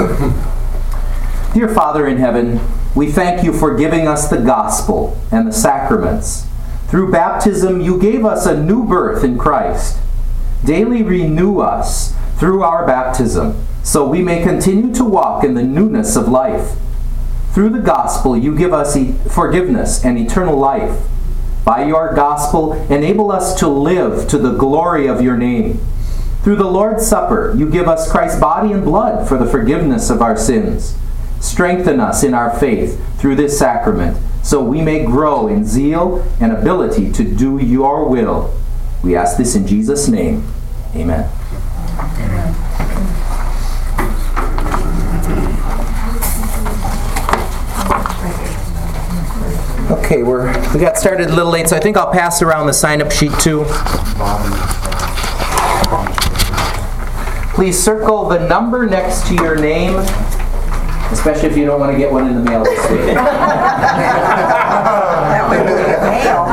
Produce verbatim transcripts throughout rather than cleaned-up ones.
Dear Father in heaven, we thank you for giving us the gospel and the sacraments. Through baptism, you gave us a new birth in Christ. Daily renew us through our baptism, so we may continue to walk in the newness of life. Through the gospel, you give us e- forgiveness and eternal life. By your gospel, enable us to live to the glory of your name. Through the Lord's Supper, you give us Christ's body and blood for the forgiveness of our sins. Strengthen us in our faith through this sacrament, so we may grow in zeal and ability to do your will. We ask this in Jesus' name. Amen. Amen. Okay, we're we got started a little late, so I think I'll pass around the sign-up sheet too. Please circle the number next to your name, especially if you don't want to get one in the mail this week. That would be a mail.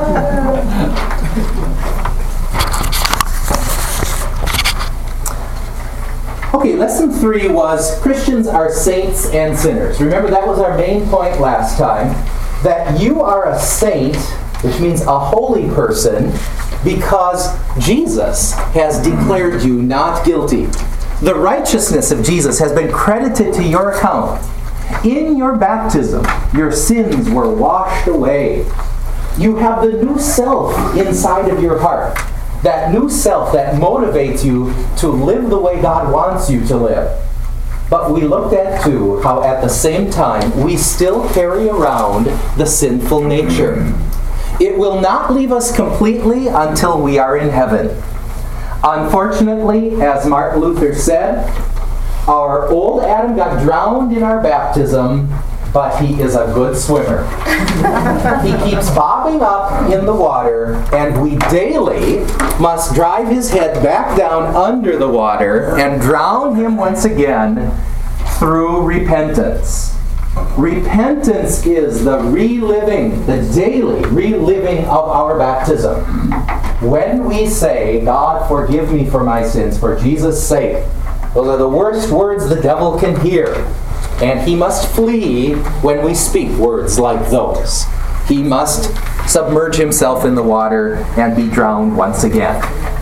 Okay, lesson three was Christians are saints and sinners. Remember, that was our main point last time, that you are a saint, which means a holy person, because Jesus has declared you not guilty. The righteousness of Jesus has been credited to your account. In your baptism, your sins were washed away. You have the new self inside of your heart. That new self that motivates you to live the way God wants you to live. But we looked at, too, how at the same time we still carry around the sinful nature. It will not leave us completely until we are in heaven. Unfortunately, as Martin Luther said, our old Adam got drowned in our baptism, but he is a good swimmer. He keeps bobbing up in the water, and we daily must drive his head back down under the water and drown him once again through repentance. Repentance is the reliving, the daily reliving of our baptism. When we say, God, forgive me for my sins, for Jesus' sake, those are the worst words the devil can hear. And he must flee when we speak words like those. He must submerge himself in the water and be drowned once again.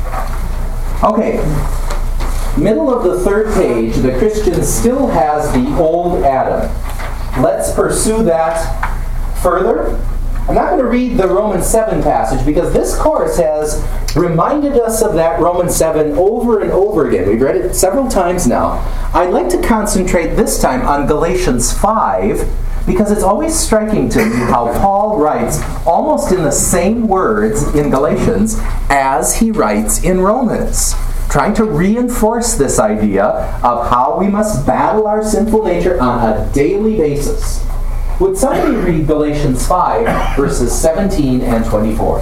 Okay, middle of the third page, the Christian still has the old Adam. Let's pursue that further. I'm not going to read the Romans seven passage because this course has reminded us of that Romans seven over and over again. We've read it several times now. I'd like to concentrate this time on Galatians five because it's always striking to me how Paul writes almost in the same words in Galatians as he writes in Romans, trying to reinforce this idea of how we must battle our sinful nature on a daily basis. Would somebody read Galatians five, verses seventeen and twenty-four?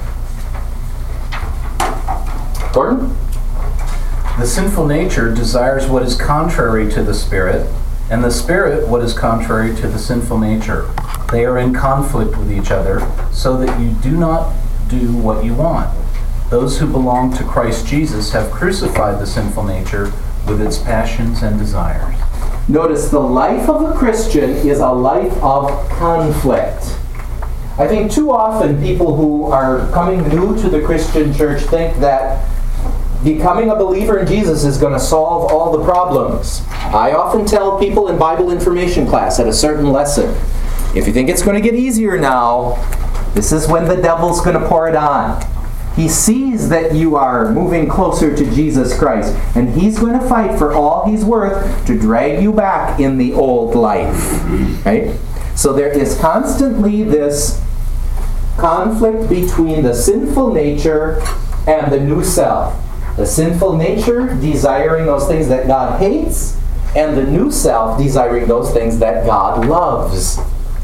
Gordon? The sinful nature desires what is contrary to the Spirit, and the Spirit what is contrary to the sinful nature. They are in conflict with each other, so that you do not do what you want. Those who belong to Christ Jesus have crucified the sinful nature with its passions and desires. Notice the life of a Christian is a life of conflict. I think too often people who are coming new to the Christian church think that becoming a believer in Jesus is going to solve all the problems. I often tell people in Bible information class at a certain lesson, if you think it's going to get easier now, this is when the devil's going to pour it on. He sees that you are moving closer to Jesus Christ, and he's going to fight for all he's worth to drag you back in the old life. Right? So there is constantly this conflict between the sinful nature and the new self. The sinful nature desiring those things that God hates, and the new self desiring those things that God loves.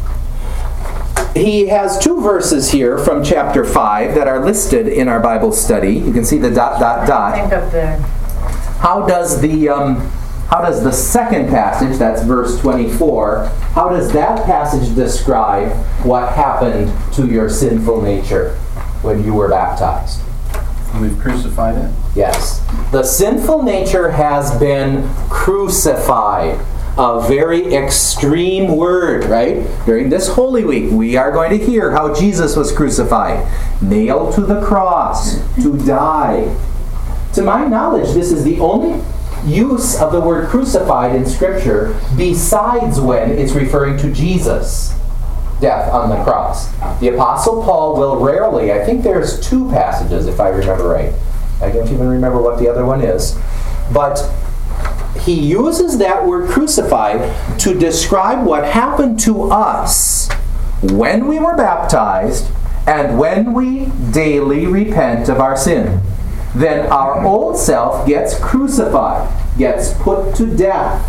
He has two verses here from chapter five that are listed in our Bible study. You can see the dot, dot, dot. Think of the... How does the um, how does the second passage, that's verse twenty-four, how does that passage describe what happened to your sinful nature when you were baptized? We've crucified it? Yes. The sinful nature has been crucified. A very extreme word, right? During this Holy Week, we are going to hear how Jesus was crucified. Nailed to the cross to die. To my knowledge, this is the only use of the word crucified in Scripture besides when it's referring to Jesus' death on the cross. The Apostle Paul will rarely, I think there's two passages if I remember right. I don't even remember what the other one is. But he uses that word crucified to describe what happened to us when we were baptized and when we daily repent of our sin. Then our old self gets crucified, gets put to death.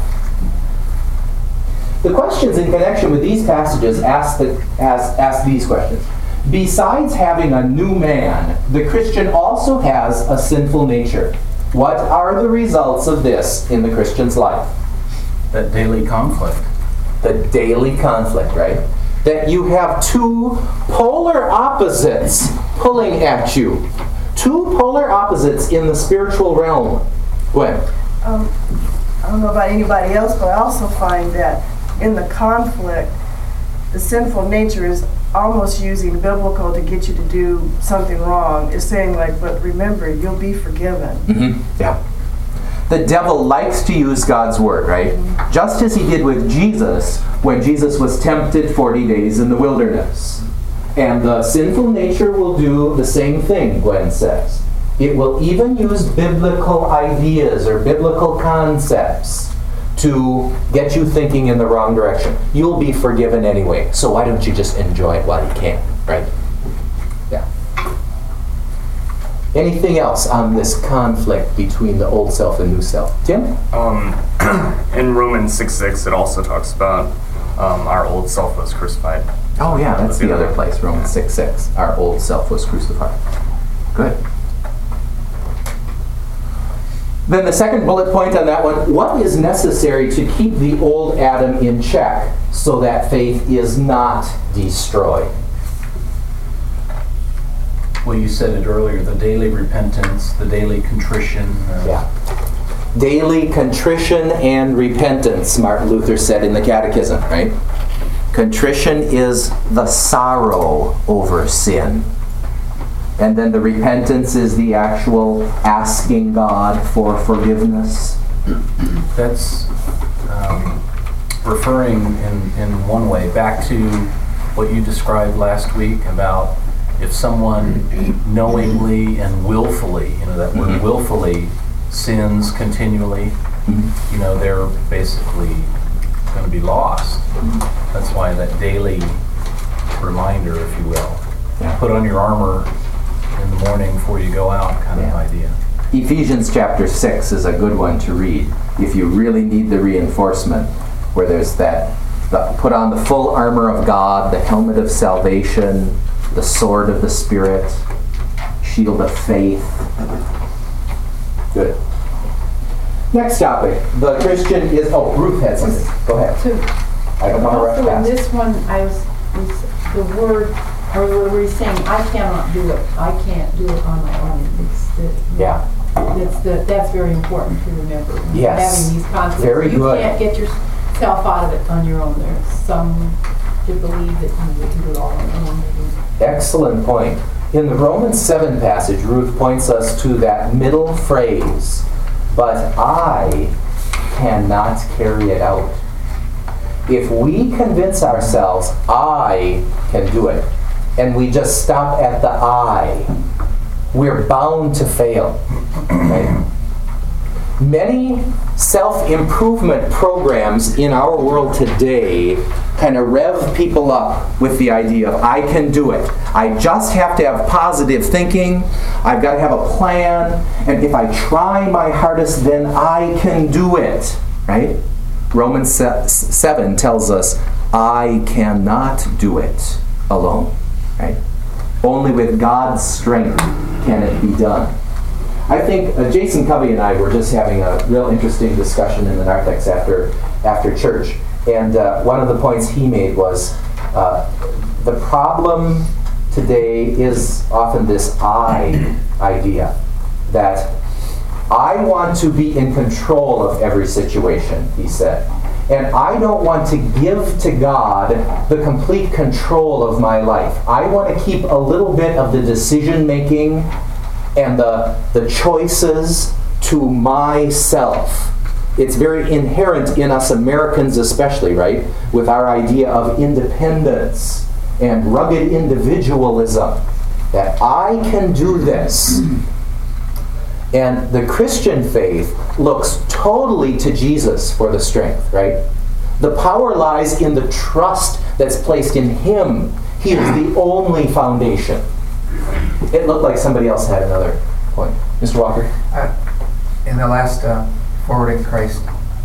The questions in connection with these passages ask, the, ask, ask these questions. Besides having a new man, the Christian also has a sinful nature. What are the results of this in the Christian's life? That daily conflict. The daily conflict, right? That you have two polar opposites pulling at you. Two polar opposites in the spiritual realm. Gwen? Um, I don't know about anybody else, but I also find that in the conflict, the sinful nature is almost using biblical to get you to do something wrong. It's saying like, but remember, you'll be forgiven. Mm-hmm. Yeah. The devil likes to use God's word, right? Mm-hmm. Just as he did with Jesus when Jesus was tempted forty days in the wilderness. And the sinful nature will do the same thing, Gwen says. It will even use biblical ideas or biblical concepts to get you thinking in the wrong direction. You'll be forgiven anyway, so why don't you just enjoy it while you can, right? Yeah. Anything else on this conflict between the old self and new self? Tim? Um, in Romans six six, it also talks about um, our old self was crucified. Oh yeah, that's the other place, Romans six six. Our old self was crucified. Good. Then the second bullet point on that one, what is necessary to keep the old Adam in check so that faith is not destroyed? Well, you said it earlier, the daily repentance, the daily contrition. Uh, yeah. Daily contrition and repentance, Martin Luther said in the Catechism, right? Contrition is the sorrow over sin. And then the repentance is the actual asking God for forgiveness. That's um, referring in, in one way back to what you described last week about if someone knowingly and willfully, you know, that word mm-hmm. willfully sins continually, mm-hmm. you know, they're basically going to be lost. Mm-hmm. That's why that daily reminder, if you will, yeah. put on your armor in the morning before you go out kind yeah. of idea. Ephesians chapter six is a good one to read if you really need the reinforcement, where there's that, the, put on the full armor of God, the helmet of salvation, the sword of the Spirit, shield of faith. Good. Next topic. The Christian is, oh, Ruth had something. Go ahead. So, I don't want to rush also past. in this one, I was, was the word, or the word saying, I cannot do it. I can't do it on my own. It's the, yeah. That's the, that's very important to remember. When yes. Having these conflicts. Very you good. You can't get yourself out of it on your own. There's some to believe that you can do it all on your own. Excellent point. In the Romans seven passage, Ruth points us to that middle phrase, but I cannot carry it out. If we convince ourselves I can do it, and we just stop at the I, we're bound to fail. Right? Many self-improvement programs in our world today kind of rev people up with the idea of I can do it. I just have to have positive thinking. I've got to have a plan. And if I try my hardest, then I can do it. Right? Romans seven tells us I cannot do it alone. Right? Only with God's strength can it be done. I think uh, Jason Covey and I were just having a real interesting discussion in the narthex after after church, and uh, one of the points he made was uh, the problem today is often this I idea that I want to be in control of every situation, he said. And I don't want to give to God the complete control of my life. I want to keep a little bit of the decision making and the, the choices to myself. It's very inherent in us Americans especially, right? With our idea of independence and rugged individualism. That I can do this. And the Christian faith looks totally to Jesus for the strength, right? The power lies in the trust that's placed in Him. He is the only foundation. It looked like somebody else had another point. Mister Walker? Uh, in the last uh, Forwarding Christ,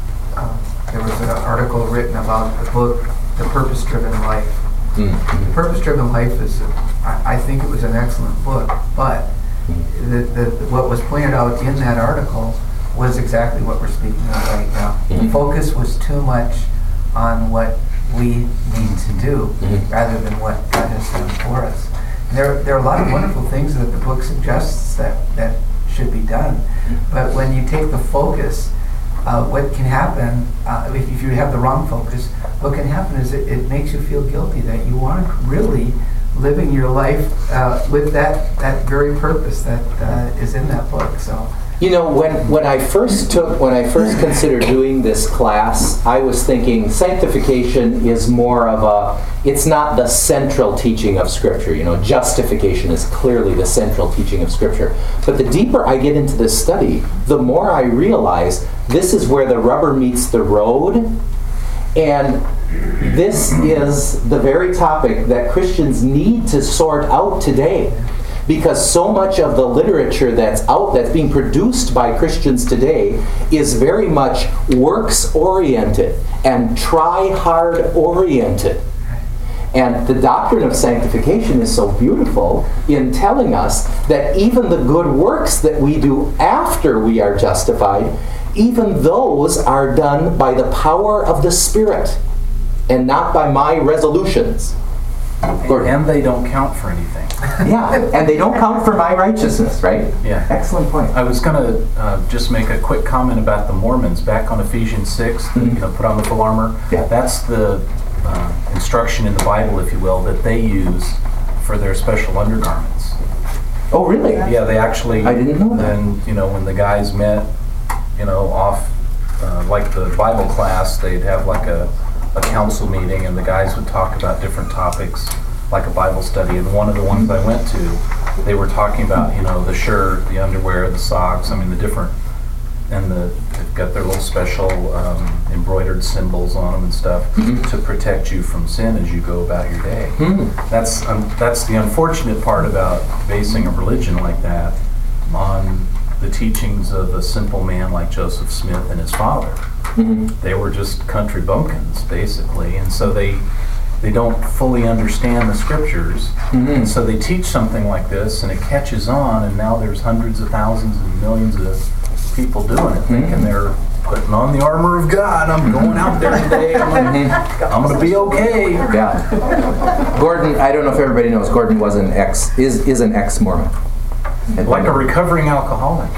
uh, there was an article written about the book, The Purpose-Driven Life. Mm-hmm. The Purpose-Driven Life is, I, I think it was an excellent book, but The, the, what was pointed out in that article was exactly what we're speaking of right now. Mm-hmm. The focus was too much on what we need to do mm-hmm. rather than what God has done for us. And there, there are a lot of wonderful things that the book suggests that, that should be done. But when you take the focus, uh, what can happen, uh, if, if you have the wrong focus, what can happen is it, it makes you feel guilty that you aren't really living your life uh, with that, that very purpose that uh, is in that book. So, you know, when, when I first took, when I first considered doing this class, I was thinking sanctification is more of a, it's not the central teaching of Scripture. You know, justification is clearly the central teaching of Scripture. But the deeper I get into this study, the more I realize this is where the rubber meets the road. And this is the very topic that Christians need to sort out today, because so much of the literature that's out, that's being produced by Christians today, is very much works-oriented and try-hard-oriented. And the doctrine of sanctification is so beautiful in telling us that even the good works that we do after we are justified, even those are done by the power of the Spirit and not by my resolutions. And they don't count for anything. Yeah, and they don't count for my righteousness, right? Yeah. Excellent point. I was going to uh, just make a quick comment about the Mormons. Back on Ephesians six, the, Mm-hmm. you know, put on the full armor. Yeah. That's the uh, instruction in the Bible, if you will, that they use for their special undergarments. Oh, really? Yeah, they actually. I didn't know that. And you know, when the guys met, you know, off uh, like the Bible class, they'd have like a, a council meeting, and the guys would talk about different topics, like a Bible study. And one of the ones I went to, they were talking about, you know, the shirt, the underwear, the socks. I mean, the different, and the they've got their little special um, embroidered symbols on them and stuff mm-hmm. to protect you from sin as you go about your day. Mm-hmm. That's um, that's the unfortunate part about basing a religion like that on the teachings of a simple man like Joseph Smith and his father. Mm-hmm. They were just country bumpkins, basically, and so they they don't fully understand the Scriptures, mm-hmm. and so they teach something like this, and it catches on, and now there's hundreds of thousands and millions of people doing it, thinking mm-hmm. they're putting on the armor of God. I'm going out there today. I'm gonna, I'm gonna be okay. Yeah. Gordon, I don't know if everybody knows, Gordon was an ex, is is an ex-Mormon. Like a recovering alcoholic.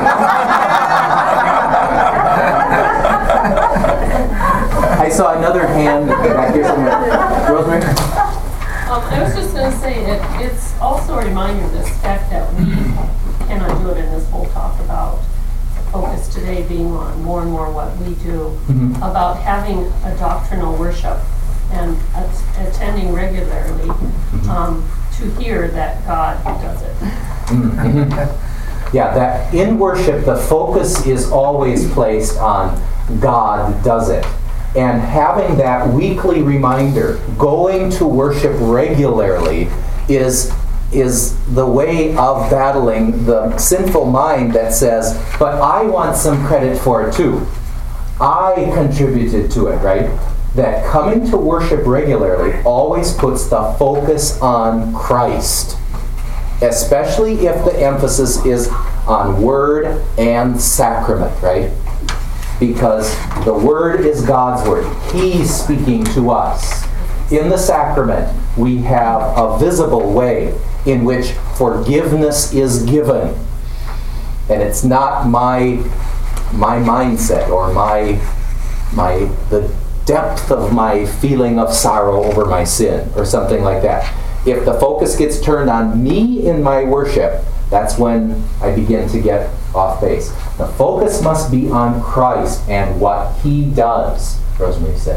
I saw another hand back here somewhere. Rosemary? Um, I was just going to say, it, it's also a reminder of this fact that we cannot do it in this whole talk about focus today being on more and more what we do, mm-hmm. about having a doctrinal worship and at, attending regularly mm-hmm. um, to hear that God does it. Mm-hmm. Yeah, that in worship the focus is always placed on God does it. And having that weekly reminder, going to worship regularly, is is the way of battling the sinful mind that says, but I want some credit for it too. I contributed to it, right? That coming to worship regularly always puts the focus on Christ, especially if the emphasis is on word and sacrament, right? Because the Word is God's Word. He's speaking to us. In the sacrament, we have a visible way in which forgiveness is given. And it's not my my mindset or my my the depth of my feeling of sorrow over my sin or something like that. If the focus gets turned on me in my worship, that's when I begin to get off base. The focus must be on Christ and what He does, Rosemary said.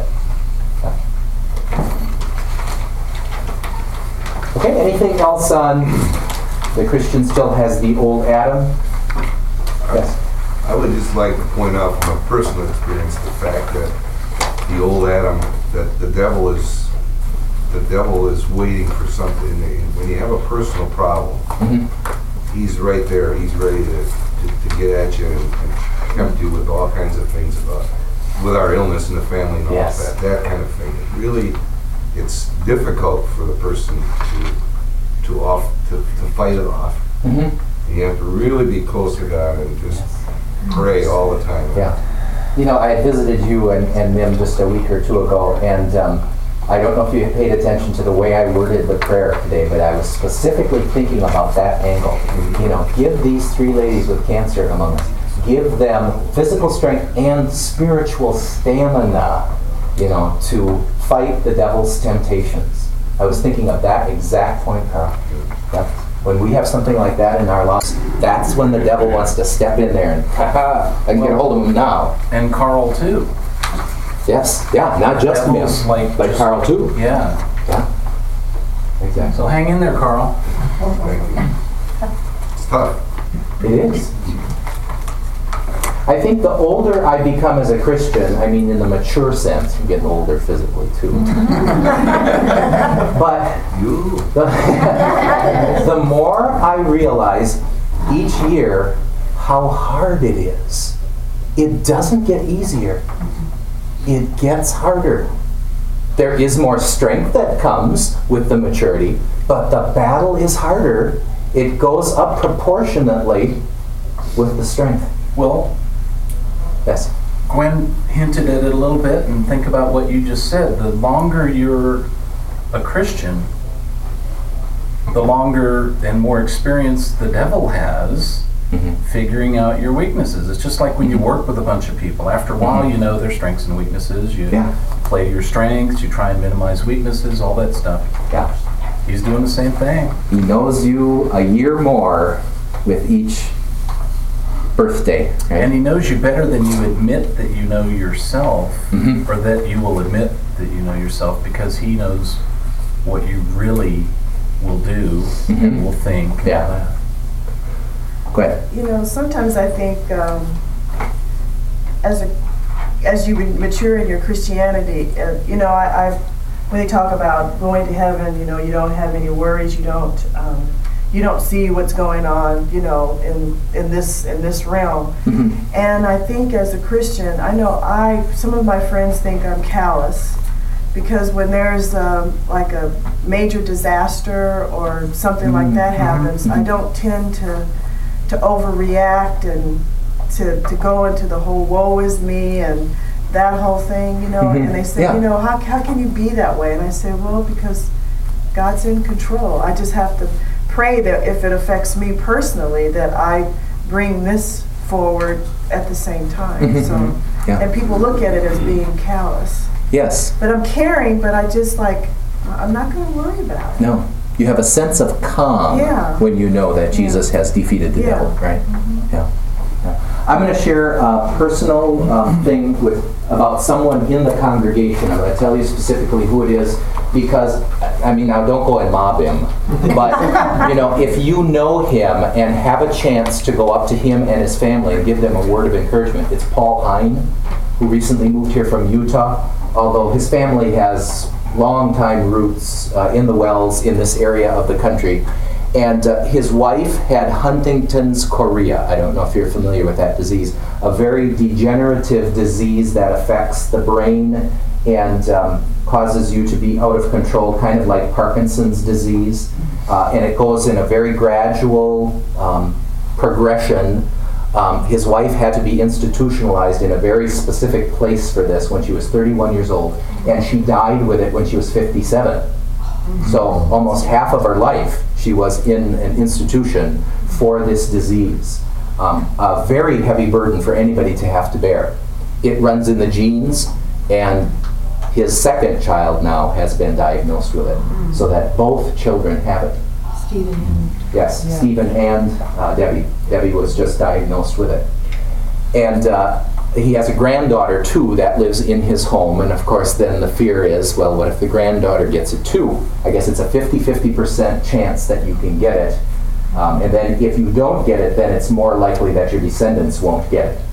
Okay, anything else on the Christian still has the old Adam? Yes. I would just like to point out from a personal experience the fact that the old Adam, that the devil is the devil is waiting for something. When you have a personal problem, mm-hmm. he's right there. He's ready to, to, to get at you and, and tempt you with all kinds of things about with our illness in the family and all yes. that, that kind of thing. It really, it's difficult for the person to to off to, to fight it off. Mm-hmm. You have to really be close to God and just yes. pray all the time. Yeah. You know, I visited you and, and Mim just a week or two ago, and um, I don't know if you paid attention to the way I worded the prayer today, but I was specifically thinking about that angle. You know, give these three ladies with cancer among us, give them physical strength and spiritual stamina, you know, to fight the devil's temptations. I was thinking of that exact point, Carl. Yep. When we have something like that in our lives, that's when the devil wants to step in there and, ha-ha, I can get a hold of him now. And Carl, too. Yes, yeah, not just me, like, like Carl, too. Yeah. Yeah, exactly. So hang in there, Carl. It's tough. It is. I think the older I become as a Christian, I mean in the mature sense, I'm getting older physically too. But the, the more I realize each year how hard it is. It doesn't get easier. It gets harder. There is more strength that comes with the maturity, but the battle is harder. It goes up proportionately with the strength. Well, yes. Gwen hinted at it a little bit, and think about what you just said. The longer you're a Christian, the longer and more experience the devil has mm-hmm. figuring out your weaknesses. It's just like when you work with a bunch of people. After a while, mm-hmm. you know their strengths and weaknesses. You yeah. play your strengths, you try and minimize weaknesses, all that stuff. Yeah. He's doing the same thing. He knows you a year more with each birthday. Right? And he knows you better than you admit that you know yourself, mm-hmm. or that you will admit that you know yourself, because he knows what you really will do mm-hmm. and will think. Yeah. Go ahead. You know, sometimes I think um, as a as you mature in your Christianity, uh, you know, I, I've when they talk about going to heaven, you know, you don't have any worries, you don't um, you don't see what's going on, you know, in in this in this realm. Mm-hmm. And I think as a Christian, I know I some of my friends think I'm callous, because when there's um, like a major disaster or something mm-hmm. like that happens, mm-hmm. I don't tend to to overreact and to to go into the whole woe is me and that whole thing, you know. Mm-hmm. And they say, yeah. you know, how how can you be that way? And I say, well, because God's in control. I just have to pray that if it affects me personally, that I bring this forward at the same time. Mm-hmm. So, yeah. and people look at it as being callous. Yes. But I'm caring, but I just like, I'm not going to worry about it. No. You have a sense of calm yeah. when you know that Jesus yeah. has defeated the yeah. devil, right? Mm-hmm. Yeah. yeah. I'm going to share a personal um, thing with about someone in the congregation. I'm going to tell you specifically who it is, because, I mean, now don't go and mob him, but, you know, if you know him and have a chance to go up to him and his family and give them a word of encouragement, it's Paul Hine, who recently moved here from Utah, although his family has long-time roots uh, in the Wells in this area of the country. And uh, his wife had Huntington's chorea. I don't know if you're familiar with that disease. A very degenerative disease that affects the brain and um, causes you to be out of control, kind of like Parkinson's disease. Uh, and it goes in a very gradual um, progression. Um, his wife had to be institutionalized in a very specific place for this when she was thirty-one years old, and she died with it when she was fifty-seven. So almost half of her life She was in an institution for this disease. Um, a very heavy burden for anybody to have to bear. It runs in the genes, and his second child now has been diagnosed with it, mm. so that both children have it. Stephen and Yes, yeah. Stephen and uh, Debbie. Debbie was just diagnosed with it. And uh, he has a granddaughter, too, that lives in his home. And, of course, then the fear is, well, what if the granddaughter gets it, too? I guess it's a fifty-fifty percent chance that you can get it. Um, and then if you don't get it, then it's more likely that your descendants won't get it.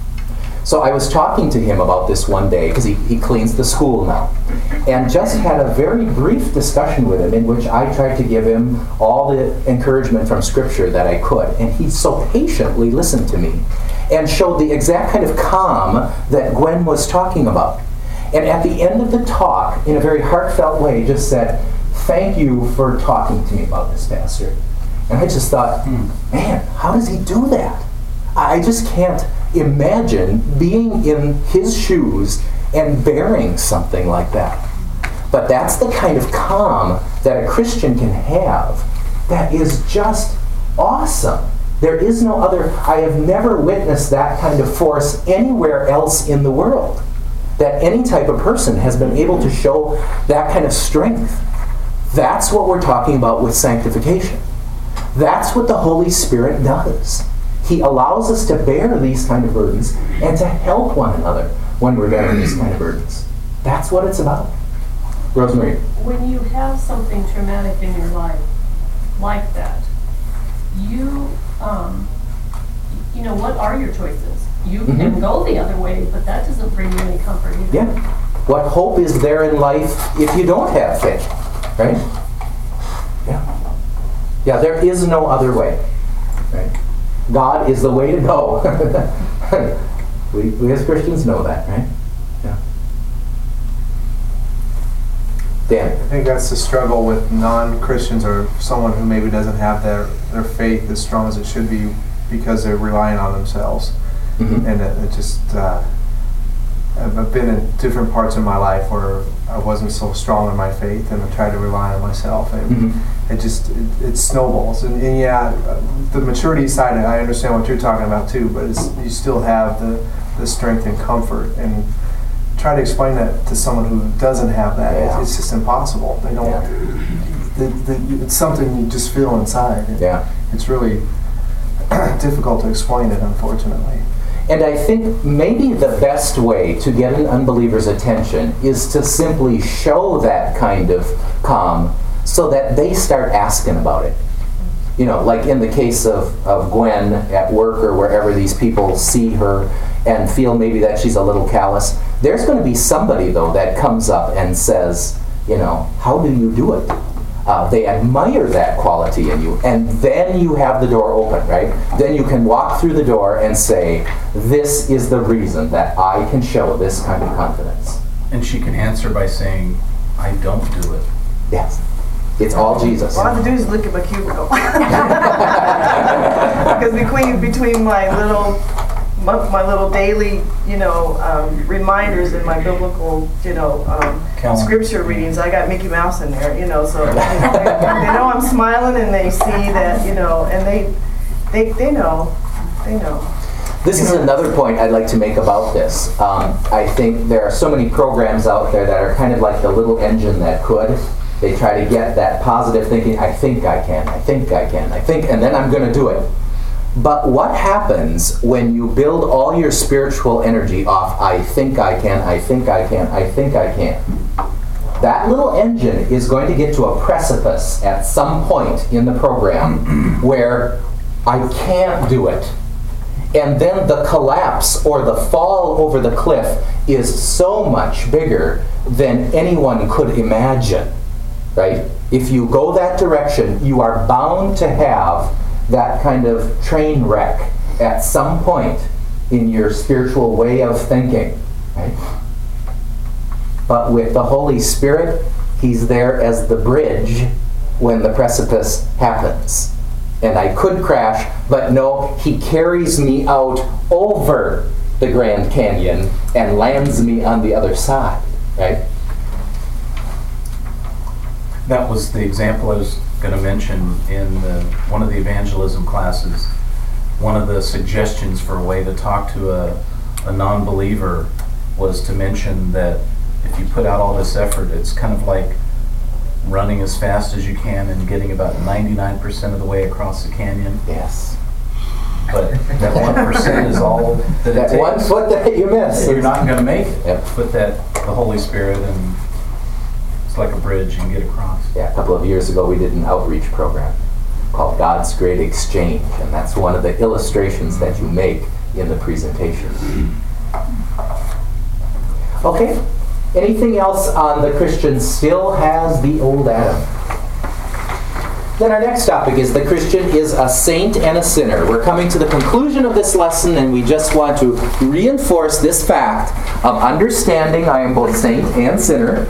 So I was talking to him about this one day, because he, he cleans the school now, and just had a very brief discussion with him in which I tried to give him all the encouragement from Scripture that I could. And he so patiently listened to me and showed the exact kind of calm that Gwen was talking about. And at the end of the talk, in a very heartfelt way, just said, "Thank you for talking to me about this, Pastor." And I just thought, hmm, man, how does he do that? I just can't imagine being in his shoes and bearing something like that. But that's the kind of calm that a Christian can have that is just awesome. There is no other, I have never witnessed that kind of force anywhere else in the world. That any type of person has been able to show that kind of strength. That's what we're talking about with sanctification. That's what the Holy Spirit does. He allows us to bear these kind of burdens and to help one another when we're bearing these kind of burdens. That's what it's about. Rosemary. When you have something traumatic in your life like that, you, um, you know, what are your choices? You mm-hmm. can go the other way, but that doesn't bring you any comfort either. Yeah. What hope is there in life if you don't have faith? Right? Yeah. Yeah, there is no other way. Right? God is the way to go. we, we as Christians know that, right? Yeah. Dan. I think that's the struggle with non-Christians or someone who maybe doesn't have their, their faith as strong as it should be because they're relying on themselves. Mm-hmm. And it, it just, uh, I've been in different parts of my life where I wasn't so strong in my faith and I tried to rely on myself, and mm-hmm. it just it, it snowballs. And, and yeah, the maturity side, I understand what you're talking about too, but it's, you still have the, the strength and comfort, and try to explain that to someone who doesn't have that. Yeah. It's, it's just impossible. They don't. Yeah. The, the, it's something you just feel inside. And yeah. It's really difficult to explain it, unfortunately. And I think maybe the best way to get an unbeliever's attention is to simply show that kind of calm so that they start asking about it. You know, like in the case of, of Gwen at work or wherever these people see her and feel maybe that she's a little callous. There's going to be somebody, though, that comes up and says, you know, how do you do it? Uh, they admire that quality in you, and then you have the door open, right? Then you can walk through the door and say, this is the reason that I can show this kind of confidence. And she can answer by saying, I don't do it. Yes. It's all Jesus. All I have to do is look at my cubicle. Because between, between my little my, my little daily, you know, um, reminders and my biblical, you know, um, scripture readings, I got Mickey Mouse in there, you know, so you know, they, they know I'm smiling and they see that, you know, and they they they know, they know. This is another point I'd like to make about this. Um, I think there are so many programs out there that are kind of like the little engine that could. They try to get that positive thinking, I think I can, I think I can, I think, and then I'm going to do it. But what happens when you build all your spiritual energy off, I think I can, I think I can, I think I can? That little engine is going to get to a precipice at some point in the program where I can't do it. And then the collapse or the fall over the cliff is so much bigger than anyone could imagine, right? If you go that direction, you are bound to have that kind of train wreck at some point in your spiritual way of thinking, right? But with the Holy Spirit, He's there as the bridge when the precipice happens. And I could crash, but no, He carries me out over the Grand Canyon and lands me on the other side, right? That was the example I was going to mention in the, one of the evangelism classes, one of the suggestions for a way to talk to a, a non-believer was to mention that if you put out all this effort, it's kind of like running as fast as you can and getting about ninety-nine percent of the way across the canyon. Yes. But that one percent is all that it That takes. one foot that you miss. You're not going to make it. Yep. Put that, the Holy Spirit, and it's like a bridge you can get across. Yeah, a couple of years ago we did an outreach program called God's Great Exchange, and that's one of the illustrations that you make in the presentation. Okay, anything else on the Christian still has the old Adam? Then our next topic is the Christian is a saint and a sinner. We're coming to the conclusion of this lesson, and we just want to reinforce this fact of understanding I am both saint and sinner.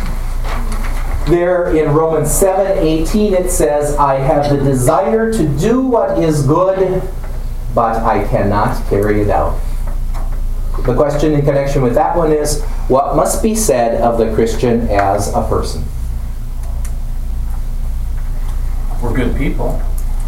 There in Romans seven eighteen it says, I have the desire to do what is good, but I cannot carry it out. The question in connection with that one is, what must be said of the Christian as a person? We're good people.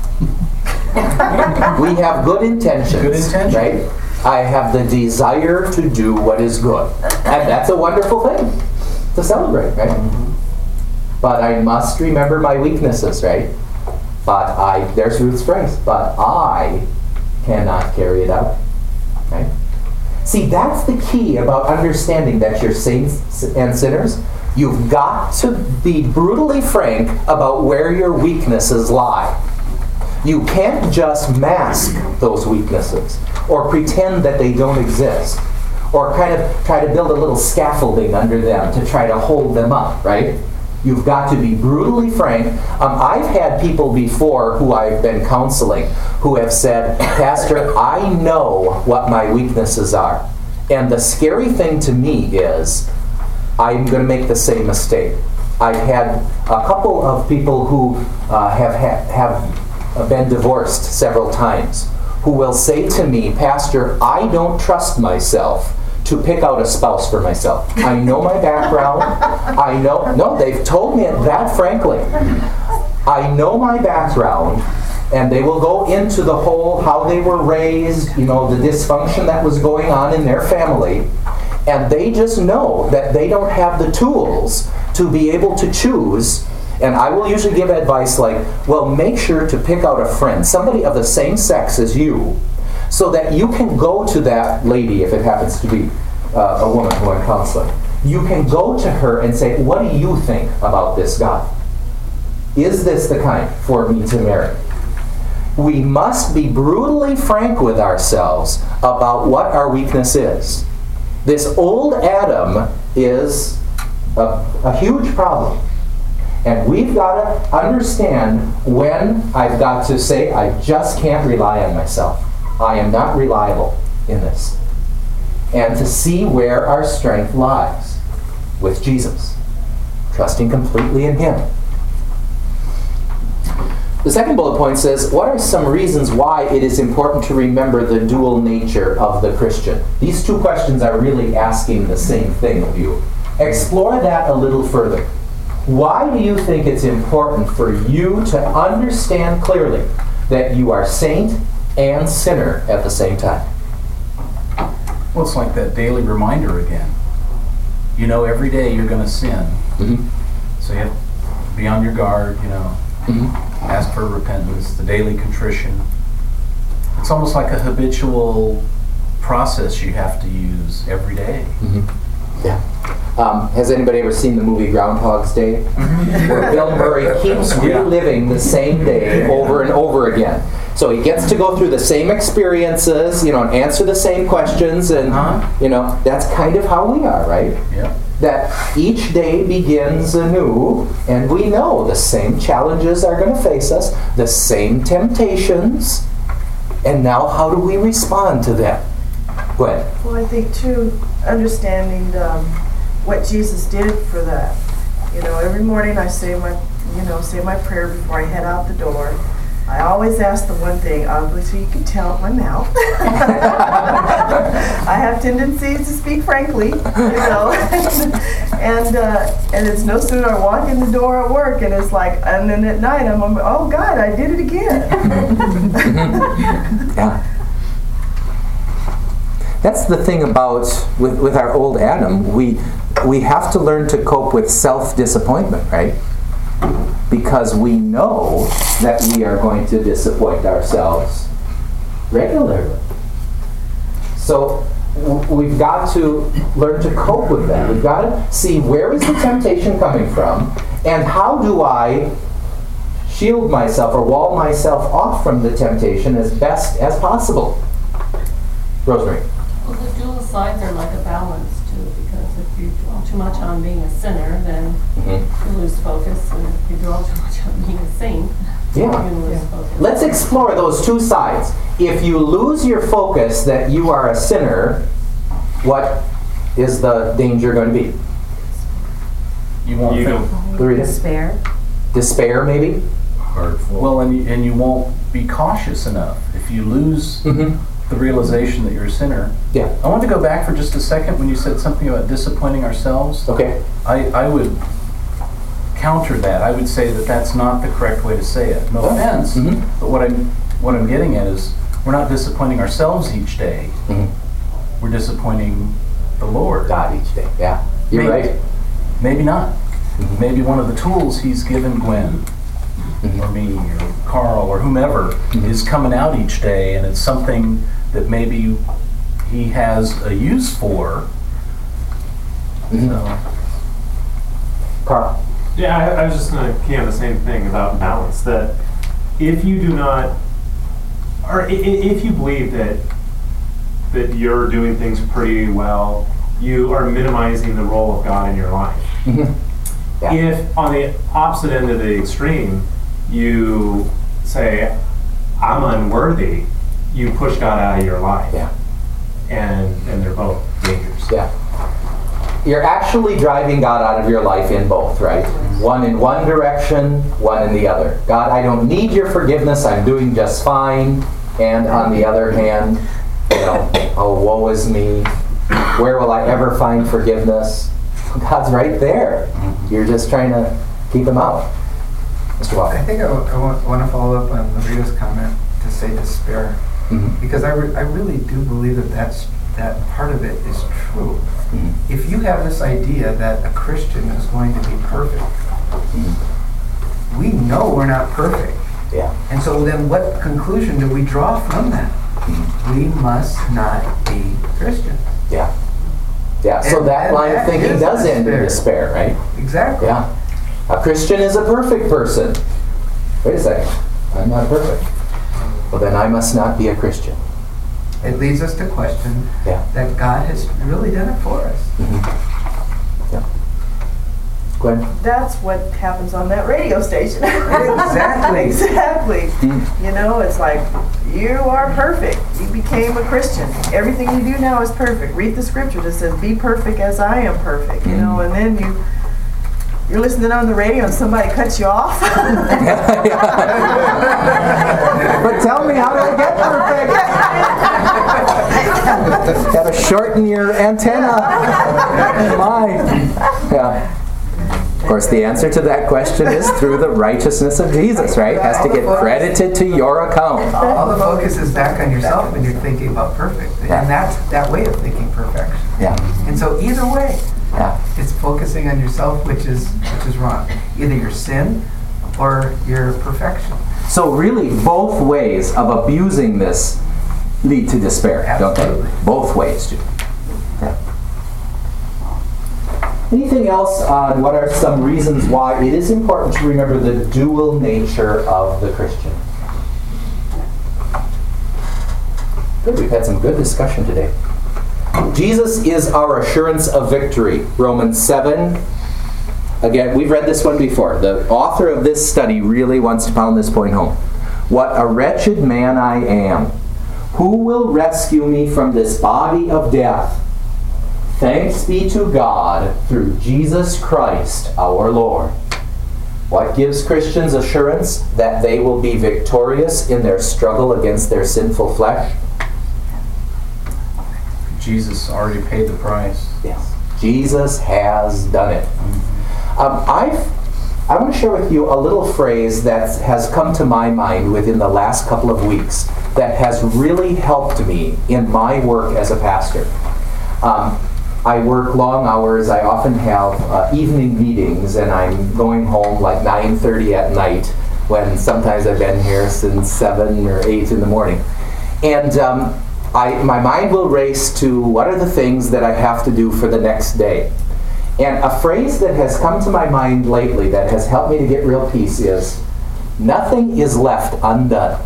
We have good intentions. Good intentions. Right? I have the desire to do what is good. And that's a wonderful thing to celebrate, right? Mm-hmm. But I must remember my weaknesses, right? But I, there's Ruth's phrase, but I cannot carry it out. Right? See, that's the key about understanding that you're saints and sinners. You've got to be brutally frank about where your weaknesses lie. You can't just mask those weaknesses or pretend that they don't exist or kind of try to build a little scaffolding under them to try to hold them up, right? You've got to be brutally frank. Um, I've had people before who I've been counseling who have said, Pastor, I know what my weaknesses are. And the scary thing to me is I'm going to make the same mistake. I've had a couple of people who uh, have, ha- have been divorced several times who will say to me, Pastor, I don't trust myself to pick out a spouse for myself. I know my background. I know, no, they've told me it that frankly. I know my background, and they will go into the whole how they were raised, you know, the dysfunction that was going on in their family, and they just know that they don't have the tools to be able to choose. And I will usually give advice like, well, make sure to pick out a friend, somebody of the same sex as you, so that you can go to that lady, if it happens to be uh, a woman who I'm counseling. You can go to her and say, what do you think about this guy? Is this the kind for me to marry? We must be brutally frank with ourselves about what our weakness is. This old Adam is a, a huge problem. And we've got to understand when I've got to say, I just can't rely on myself. I am not reliable in this. And to see where our strength lies with Jesus, trusting completely in Him. The second bullet point says, what are some reasons why it is important to remember the dual nature of the Christian? These two questions are really asking the same thing of you. Explore that a little further. Why do you think it's important for you to understand clearly that you are saint and sinner at the same time? Well, it's like that daily reminder again. You know, every day you're going to sin. Mm-hmm. So you have to be on your guard, you know. Mm-hmm. Ask for repentance, the daily contrition. It's almost like a habitual process you have to use every day. Mm-hmm. Yeah. Um, has anybody ever seen the movie Groundhog's Day? Where Bill Murray keeps reliving the same day over and over again. So he gets to go through the same experiences, you know, and answer the same questions, and Uh-huh. you know, that's kind of how we are, right? Yeah. That each day begins anew, and we know the same challenges are going to face us, the same temptations, and now how do we respond to them? Go ahead. Well, I think too, understanding um, what Jesus did for that. You know, every morning I say my, you know, say my prayer before I head out the door. I always ask the one thing, obviously you can tell at my mouth. I have tendencies to speak frankly, you know. And uh, and it's no sooner I walk in the door at work, and it's like, and then at night I'm, oh God, I did it again. Yeah. That's the thing about, with, with our old Adam, we, we have to learn to cope with self-disappointment, right? Because we know that we are going to disappoint ourselves regularly. So w- we've got to learn to cope with that. We've got to see, where is the temptation coming from, and how do I shield myself or wall myself off from the temptation as best as possible? Rosemary. Well, the dual sides are like a balance too, because if you dwell too much on being a sinner, then Mm-hmm. you lose focus, and if you dwell too much on being a saint, Yeah. you lose focus. Let's explore those two sides. If you lose your focus that you are a sinner, what is the danger going to be? You won't You think, Loretta? Despair. Despair, maybe? Hard flow. well, and you, and you won't be cautious enough. If you lose Mm-hmm. the realization that you're a sinner. Yeah. I want to go back for just a second when you said something about disappointing ourselves. Okay. I, I would counter that. I would say that that's not the correct way to say it. No Oh. offense, Mhm. but what I'm what I'm getting at is we're not disappointing ourselves each day. Mm-hmm. We're disappointing the Lord. God each day. Yeah. You're Maybe. right. Maybe not. Mhm. Maybe one of the tools He's given Gwen Mhm. or me or Carl or whomever Mhm. is coming out each day, and it's something that maybe He has a use for. Mhm. So, Carl. Yeah, I, I was just going to key on the same thing about balance. That if you do not, or i- i- if you believe that that you're doing things pretty well, you are minimizing the role of God in your life. Mhm. Yeah. If on the opposite end of the extreme, you say, "I'm unworthy," you push God out of your life, Yeah. and and they're both dangers. Yeah. You're actually driving God out of your life in both, right? One in one direction, one in the other. God, I don't need your forgiveness. I'm doing just fine. And on the other hand, you know, oh, woe is me. Where will I ever find forgiveness? God's right there. You're just trying to keep him out. Mister I Walker. think I, w- I want, want to follow up on Marita's comment to say despair, Mhm. because I, re- I really do believe that that's, that part of it is true. Mhm. If you have this idea that a Christian is going to be perfect, we know we're not perfect. Yeah. And so then what conclusion do we draw from that? We must not be Christians. Yeah. Yeah. So And- that and line of that thinking is does end in despair. despair, right? Exactly. Yeah. A Christian is a perfect person. Wait a second. I'm not perfect. Well, then I must not be a Christian. It leads us to question Yeah. that God has really done it for us. Yeah. Gwen? That's what happens on that radio station. Exactly. Exactly. Mm. You know, it's like, you are perfect. You became a Christian. Everything you do now is perfect. Read the scripture that says, be perfect as I am perfect. You know, and then you, you're listening on the radio and somebody cuts you off. But tell me, how do I get perfect? Gotta shorten your antenna. My. Yeah. Of course, the answer to that question is through the righteousness of Jesus, right? It has to get credited to your account. All the focus is back on yourself when you're thinking about perfect. Yeah. And that's that way of thinking perfection. Yeah. And so either way, Yeah. it's focusing on yourself, which is which is wrong. Either your sin or your perfection. So really, both ways of abusing this lead to despair, don't they? Absolutely. Both ways do. Yeah. Anything else on what are some reasons why it is important to remember the dual nature of the Christian? Good, we've had some good discussion today. Jesus is our assurance of victory. Romans seven. Again, we've read this one before. The author of this study really wants to pound this point home. What a wretched man I am. Who will rescue me from this body of death? Thanks be to God through Jesus Christ our Lord. What gives Christians assurance that they will be victorious in their struggle against their sinful flesh? Jesus already paid the price. Yes. Jesus has done it. Um, I've, I want to share with you a little phrase that has come to my mind within the last couple of weeks that has really helped me in my work as a pastor. Um, I work long hours. I often have uh, evening meetings, and I'm going home like nine thirty at night, when sometimes I've been here since seven or eight in the morning. And um, I, my mind will race to what are the things that I have to do for the next day. And a phrase that has come to my mind lately that has helped me to get real peace is, nothing is left undone.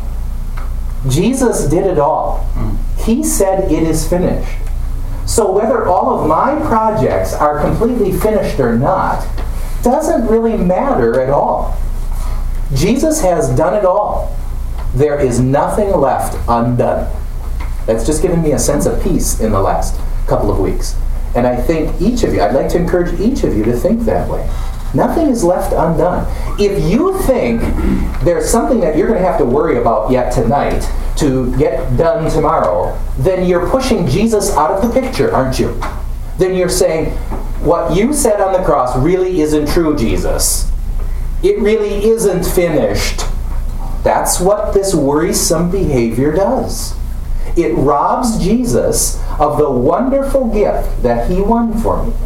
Jesus did it all. He said it is finished. So whether all of my projects are completely finished or not doesn't really matter at all. Jesus has done it all. There is nothing left undone. That's just given me a sense of peace in the last couple of weeks. And I think each of you, I'd like to encourage each of you to think that way. Nothing is left undone. If you think there's something that you're going to have to worry about yet tonight to get done tomorrow, then you're pushing Jesus out of the picture, aren't you? Then you're saying, what you said on the cross really isn't true, Jesus. It really isn't finished. That's what this worrisome behavior does. It robs Jesus of the wonderful gift that he won for me.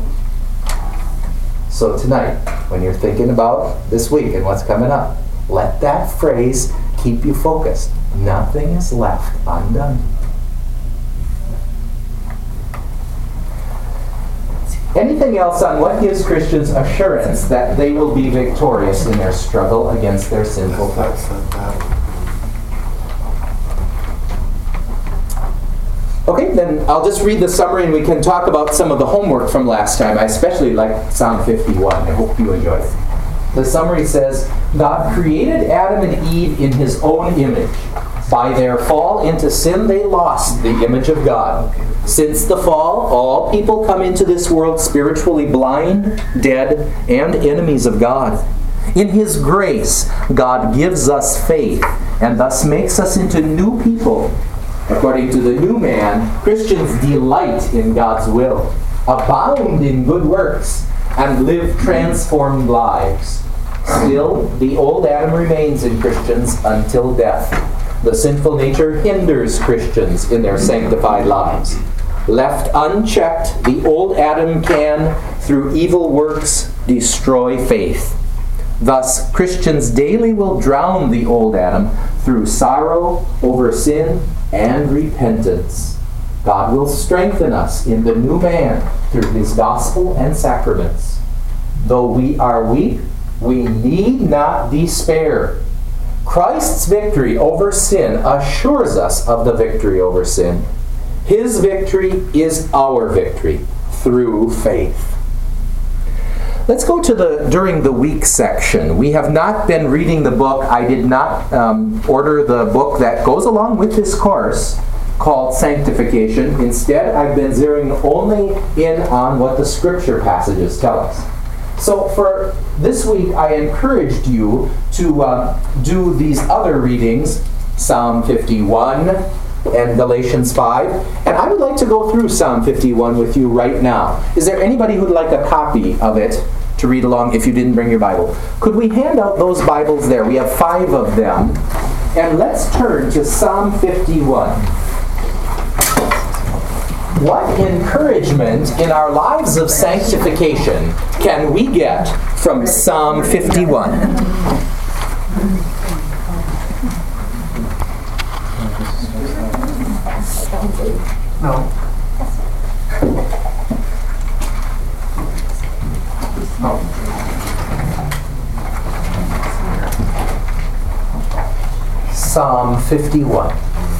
So tonight, when you're thinking about this week and what's coming up, let that phrase keep you focused. Nothing is left undone. Anything else on what gives Christians assurance that they will be victorious in their struggle against their sinful flesh? Okay, then I'll just read the summary and we can talk about some of the homework from last time. I especially like Psalm fifty-one. I hope you enjoyed it. The summary says, God created Adam and Eve in his own image. By their fall into sin, they lost the image of God. Since the fall, all people come into this world spiritually blind, dead, and enemies of God. In his grace, God gives us faith and thus makes us into new people. According to the new man, Christians delight in God's will, abound in good works, and live transformed lives. Still, the old Adam remains in Christians until death. The sinful nature hinders Christians in their sanctified lives. Left unchecked, the old Adam can, through evil works, destroy faith. Thus, Christians daily will drown the old Adam through sorrow over sin and repentance. God will strengthen us in the new man through his gospel and sacraments. Though we are weak, we need not despair. Christ's victory over sin assures us of the victory over sin. His victory is our victory through faith. Let's go to the during the week section. We have not been reading the book. I did not um, order the book that goes along with this course called Sanctification. Instead, I've been zeroing only in on what the scripture passages tell us. So for this week, I encouraged you to uh, do these other readings, Psalm fifty-one and Galatians five. And I would like to go through Psalm fifty-one with you right now. Is there anybody who'd like a copy of it to read along if you didn't bring your Bible? Could we hand out those Bibles there? We have five of them. And let's turn to Psalm fifty-one. What encouragement in our lives of sanctification can we get from Psalm fifty-one? No. Psalm fifty-one.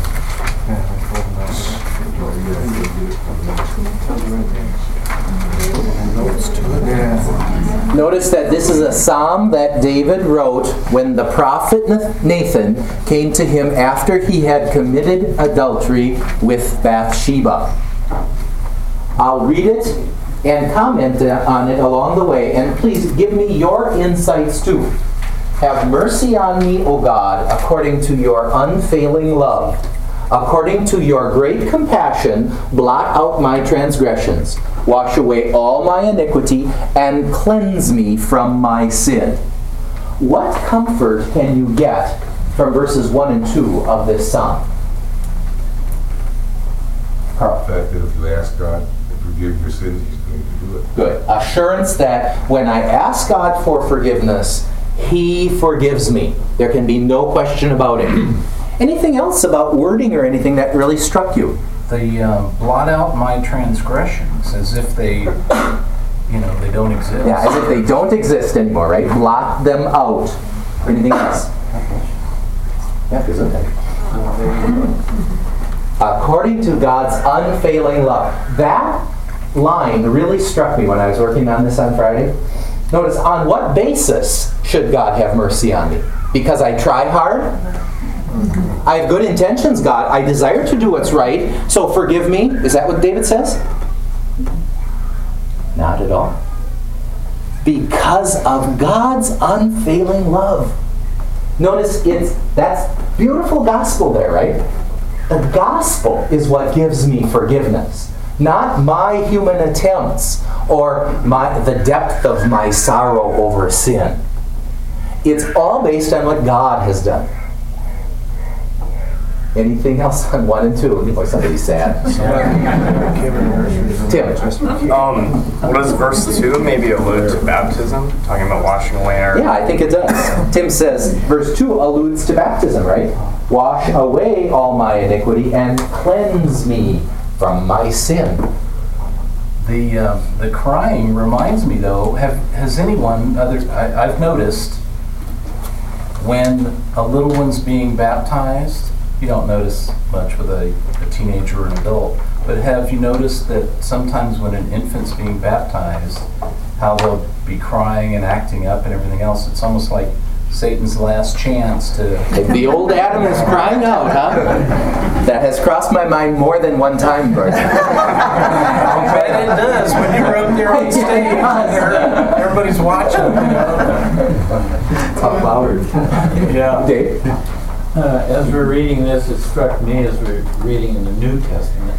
Notice that this is a psalm that David wrote when the prophet Nathan came to him after he had committed adultery with Bathsheba. I'll read it and comment on it along the way, and please give me your insights too. Have mercy on me, O God, according to your unfailing love. According to your great compassion, blot out my transgressions. wash away all my iniquity, and cleanse me from my sin. What comfort can you get from verses one and two of this psalm? Carl. The fact that if you ask God to forgive your sins, He's going to do it. Good. Assurance that when I ask God for forgiveness, He forgives me. There can be no question about it. Anything else about wording or anything that really struck you? They um, blot out my transgressions as if they, you know, they don't exist. Yeah, as if they don't exist anymore, right? Blot them out. Anything else? Yeah, gesundheit. According to God's unfailing love. That line really struck me when I was working on this on Friday. Notice, on what basis should God have mercy on me? Because I try hard? I have good intentions, God. I desire to do what's right, so forgive me. Is that what David says? Not at all. Because of God's unfailing love. Notice, it's that's beautiful gospel there, right? The gospel is what gives me forgiveness. Not my human attempts or my, the depth of my sorrow over sin. It's all based on what God has done. Anything else on one and two? Boy, somebody's sad. Tim. Um, what does verse two maybe allude to baptism? Talking about washing away our... Yeah, I think it does. Tim says, verse two alludes to baptism, right? Wash away all my iniquity and cleanse me from my sin. The uh, the crying reminds me, though, have has anyone, others, I, I've noticed, when a little one's being baptized, you don't notice much with a, a teenager or an adult, but have you noticed that sometimes when an infant's being baptized, how they'll be crying and acting up and everything else? It's almost like Satan's last chance to... The old Adam is crying out, huh? That has crossed my mind more than one time, Gordon. I bet it does when you're up there on stage and everybody's watching. You know? Talk louder. Yeah. Dave? Uh, as we're reading this, it struck me as we're reading in the New Testament,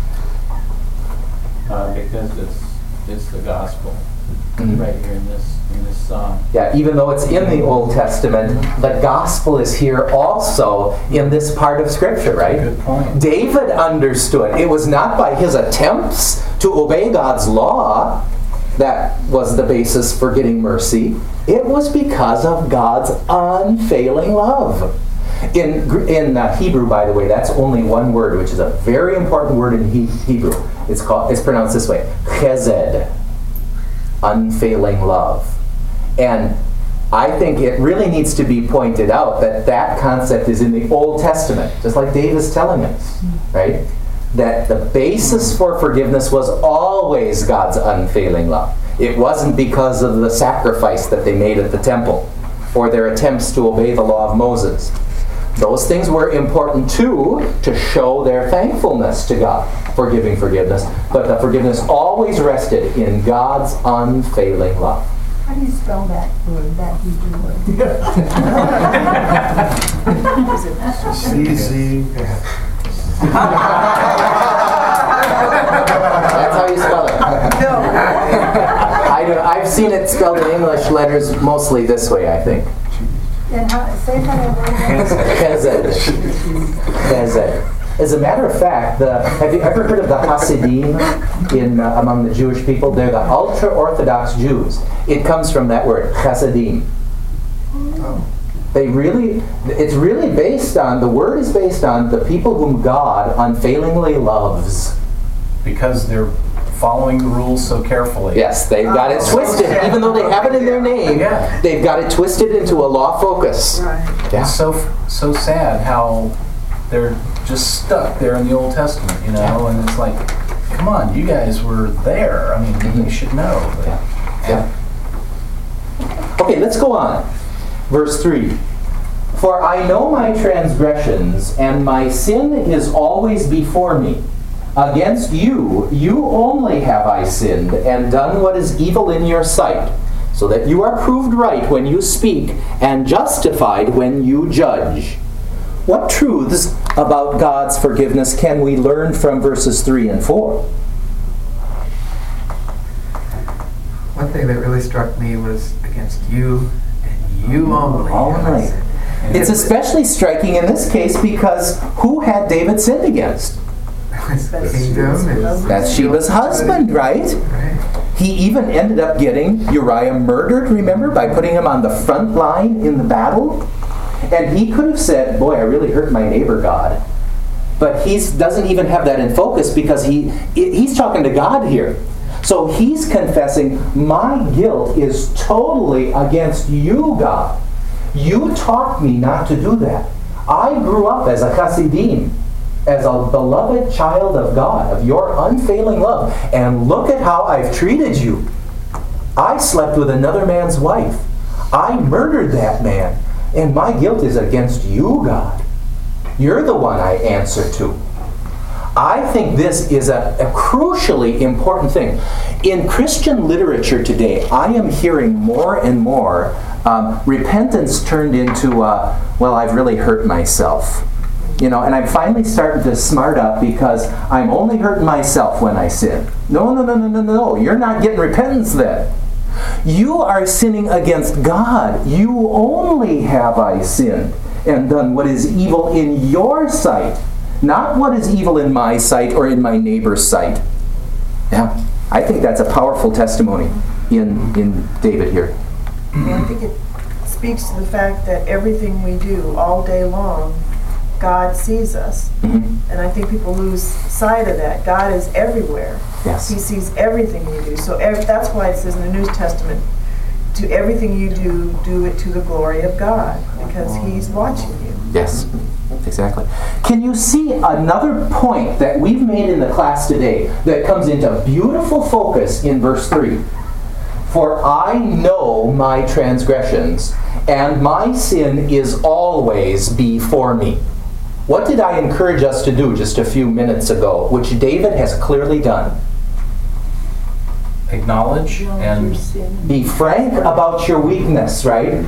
uh, because it's it's the gospel Mm-hmm. right here in this in this psalm. Yeah, even though it's in the Old Testament, the gospel is here also in this part of Scripture, right? Good point. David understood. It was not by his attempts to obey God's law that was the basis for getting mercy. It was because of God's unfailing love. In in uh, Hebrew, by the way, that's only one word, which is a very important word in he- Hebrew. It's called. It's pronounced this way: chesed, unfailing love. And I think it really needs to be pointed out that that concept is in the Old Testament, just like Dave is telling us, right? That the basis for forgiveness was always God's unfailing love. It wasn't because of the sacrifice that they made at the temple or their attempts to obey the law of Moses. Those things were important too, to show their thankfulness to God for giving forgiveness, but the forgiveness always rested in God's unfailing love. How do you spell that word, that Hebrew word? C Z. That's how you spell it. I do, I've seen it spelled in English letters mostly this way, I think. And how, say that over Chesed. Chesed. As a matter of fact, the, have you ever heard of the Hasidim in uh, among the Jewish people? They're the ultra-Orthodox Jews. It comes from that word, Hasidim. They really, it's really based on, the word is based on the people whom God unfailingly loves. Because they're following the rules so carefully. Yes, they've got it twisted. Even though they have it in their name, Yeah. they've got it twisted into a law focus. Right. Yeah. It's so so sad how they're just stuck there in the Old Testament, you know, and it's like, come on, you guys were there. I mean, Mhm. you should know. But, Yeah. Okay, let's go on. Verse three. For I know my transgressions, and my sin is always before me. Against you, you only have I sinned, and done what is evil in your sight, so that you are proved right when you speak, and justified when you judge. What truths about God's forgiveness can we learn from verses three and four? One thing that really struck me was against you and you only. Only. And It's it- especially striking in this case because who had David sinned against? His kingdom is Bathsheba's husband, right? Right. He even ended up getting Uriah murdered, remember, by putting him on the front line in the battle. And he could have said, boy, I really hurt my neighbor, God. But he doesn't even have that in focus because he he's talking to God here. So he's confessing, my guilt is totally against you, God. You taught me not to do that. I grew up as a Hasidim, as a beloved child of God, of your unfailing love. And look at how I've treated you. I slept with another man's wife. I murdered that man. And my guilt is against you, God. You're the one I answer to. I think this is a, a crucially important thing. In Christian literature today, I am hearing more and more um, repentance turned into, uh, well, I've really hurt myself. You know, and I'm finally starting to smart up because I'm only hurting myself when I sin. No, no, no, no, no, no. You're not getting repentance then. You are sinning against God. You only have I sinned and done what is evil in your sight, not what is evil in my sight or in my neighbor's sight. Yeah, I think that's a powerful testimony in, in David here. Well, I think it speaks to the fact that everything we do all day long, God sees us. Mm-hmm. And I think people lose sight of that. God is everywhere. Yes. He sees everything you do. So ev- that's why it says in the New Testament, to everything you do, do it to the glory of God, because He's watching you. Yes, exactly. Can you see another point that we've made in the class today that comes into beautiful focus in verse three? For I know my transgressions, and my sin is always before me. What did I encourage us to do just a few minutes ago, which David has clearly done? Acknowledge and Be frank about your weakness, right?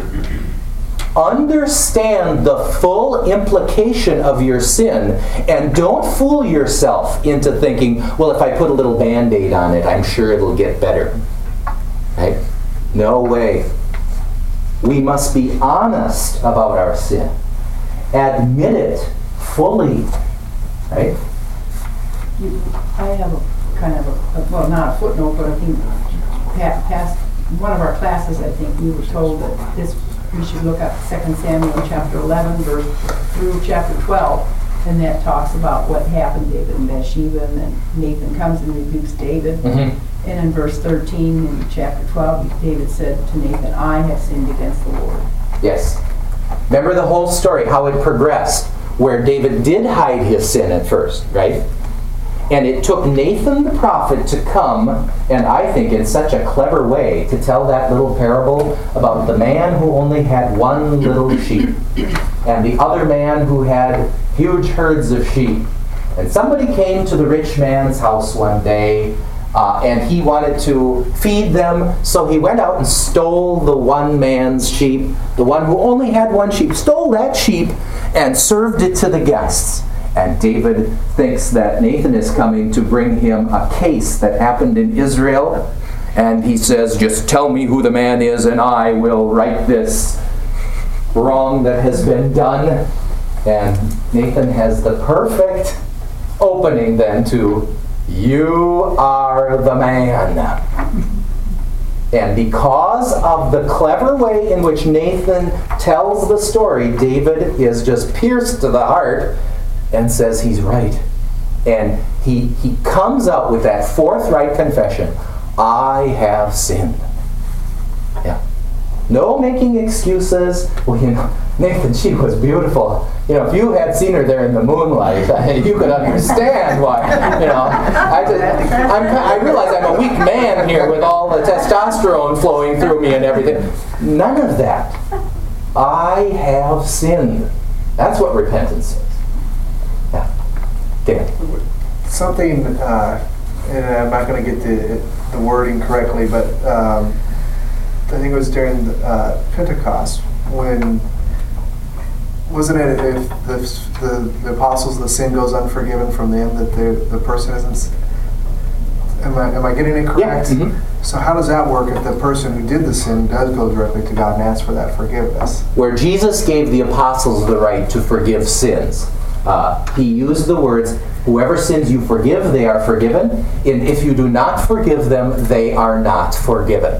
Understand the full implication of your sin, and don't fool yourself into thinking, well, if I put a little Band-Aid on it, I'm sure it'll get better. Right? No way. We must be honest about our sin. Admit it fully. Right? You- I have a kind of a, a- well, not a footnote, but I think pa- past one of our classes, I think we were told that this, we should look up Second Samuel chapter eleven verse through chapter twelve, and that talks about what happened to David and Bathsheba, and then Nathan comes and rebukes David. Mm-hmm. And in verse thirteen in chapter twelve, David said to Nathan, I have sinned against the Lord. Yes. Remember the whole story, how it progressed, where David did hide his sin at first, right? And it took Nathan the prophet to come, and I think in such a clever way, to tell that little parable about the man who only had one little sheep, and the other man who had huge herds of sheep. And somebody came to the rich man's house one day, Uh, and he wanted to feed them, so he went out and stole the one man's sheep, the one who only had one sheep, stole that sheep and served it to the guests. And David thinks that Nathan is coming to bring him a case that happened in Israel. And he says, just tell me who the man is and I will right this wrong that has been done. And Nathan has the perfect opening then to, you are the man. And because of the clever way in which Nathan tells the story, David is just pierced to the heart and says he's right. And he, he comes out with that forthright confession, I have sinned. Yeah. No making excuses. Well, you know, Nathan, she was beautiful. You know, if you had seen her there in the moonlight, you could understand why. You know, I, just, I'm, I realize I'm a weak man here with all the testosterone flowing through me and everything. None of that. I have sinned. That's what repentance is. Yeah. Dan. Something, uh, and I'm not going to get the, the wording correctly, but um, I think it was during the, uh, Pentecost when, wasn't it if the, the, the apostles, the sin goes unforgiven from them, that the, the person isn't, am I, am I getting it correct? Yeah. Mm-hmm. So how does that work if the person who did the sin does go directly to God and ask for that forgiveness? Where Jesus gave the apostles the right to forgive sins, uh, he used the words, whoever sins you forgive, they are forgiven. And if you do not forgive them, they are not forgiven.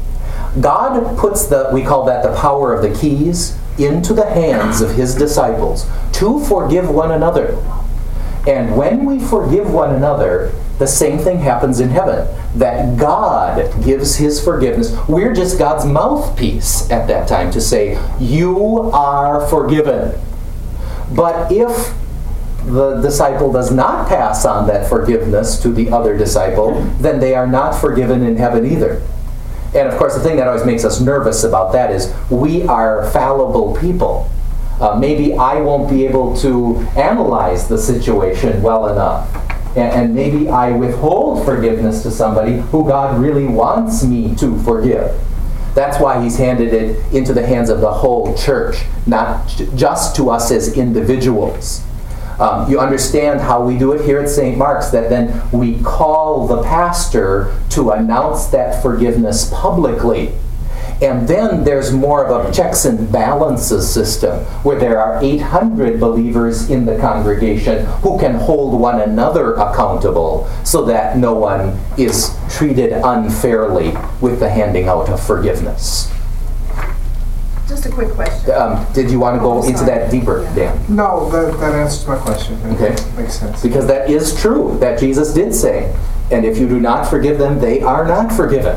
God puts the, we call that the power of the keys, into the hands of his disciples to forgive one another. And when we forgive one another, the same thing happens in heaven. That God gives his forgiveness. We're just God's mouthpiece at that time to say, you are forgiven. But if the disciple does not pass on that forgiveness to the other disciple, then they are not forgiven in heaven either. And of course, the thing that always makes us nervous about that is we are fallible people. Uh, maybe I won't be able to analyze the situation well enough. And, and maybe I withhold forgiveness to somebody who God really wants me to forgive. That's why he's handed it into the hands of the whole church, not j- just to us as individuals. Um, you understand how we do it here at Saint Mark's, that then we call the pastor to announce that forgiveness publicly. And then there's more of a checks and balances system where there are eight hundred believers in the congregation who can hold one another accountable so that no one is treated unfairly with the handing out of forgiveness. Just a quick question. Um, did you want to go into that deeper, Dan? No, that, that answers my question. It Okay. Makes sense. Because that is true, that Jesus did say, and if you do not forgive them, they are not forgiven.